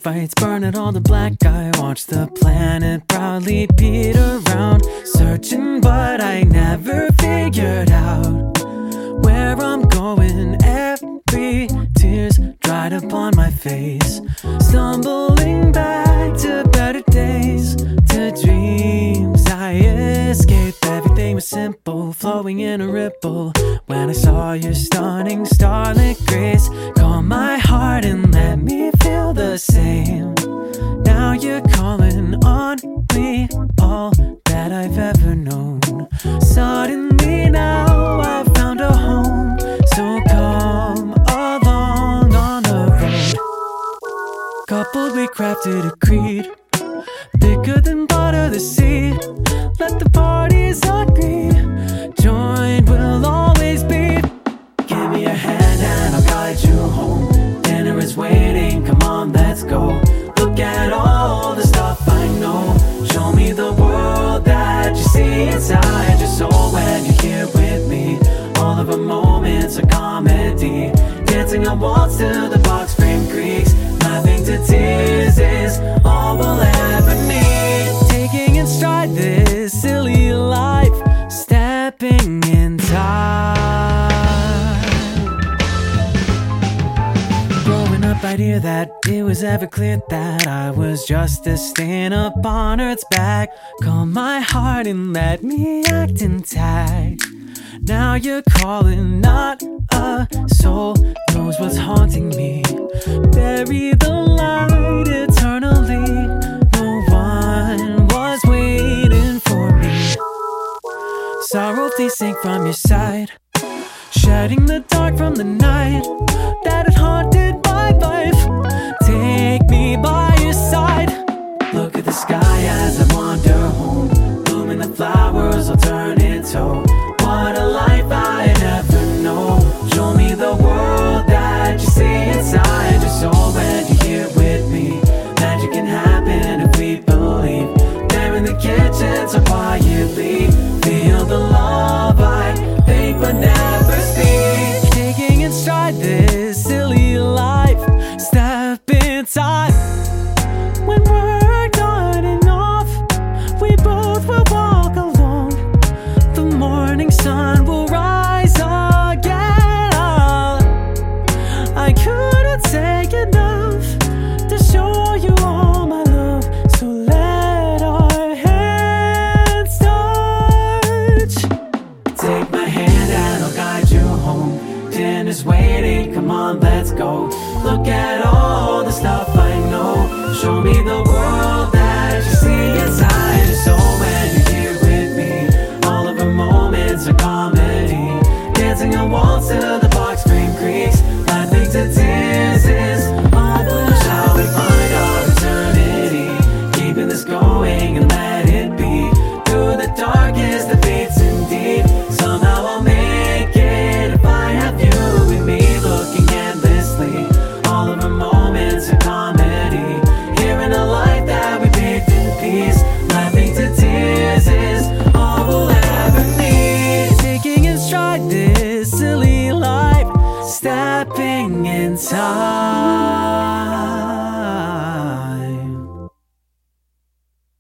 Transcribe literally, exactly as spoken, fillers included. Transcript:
fights, burning all the black. I watch the planet proudly beat around, searching but I never figured out where I'm going. Every tear's dried upon my face, stumbling back to better days, to dreams I escaped. Everything was simple, flowing in a ripple, when I saw your stunning starlit grace. Calm my heart and let me feel the same. Now you're calling on me, all that I've ever known. Suddenly now I've found a home, so come along on the road. Coupled we crafted a creed, thicker than butter the seed. Let the parties agree, joined we'll always be. Give me your hand and I'll guide you home. Dinner is waiting, come on, let's go. Look at all the stuff I know. Show me the world that you see inside your soul when you're here with me. All of our moments are comedy, dancing on walls to the box frame creaks. Laughing to tears is all we'll ever need. Taking in stride this silly life, stepping in time. Growing up I'd hear that it was ever clear that I was just a stain upon Earth's back. Calm my heart and let me act intact. Now you're calling, not a soul knows what's haunting me. Bury the light eternally, no one was waiting for me. Sorrow, please sink from your side, shedding the dark from the night that had haunted my life. Take me by your side. Look at the sky as I wander home, blooming the flowers will turn into what a life I never know. Show me the world that you see inside your soul when you're here with me. Magic can happen if we believe. There in the kitchen so quietly, feel the love I think but never speak. Taking in stride this silly life, step inside. When we're done enough, we both will walk alone. The morning sun will rise again. I couldn't say enough to show you all my love, so let our hands touch. Take my hand and I'll guide you home. Dinner's waiting, come on, let's go. Look at all the stuff I know. Show me the world that you see inside your soul when you're here with me. All of our moments are comedy, dancing on walls to the box frame creaks.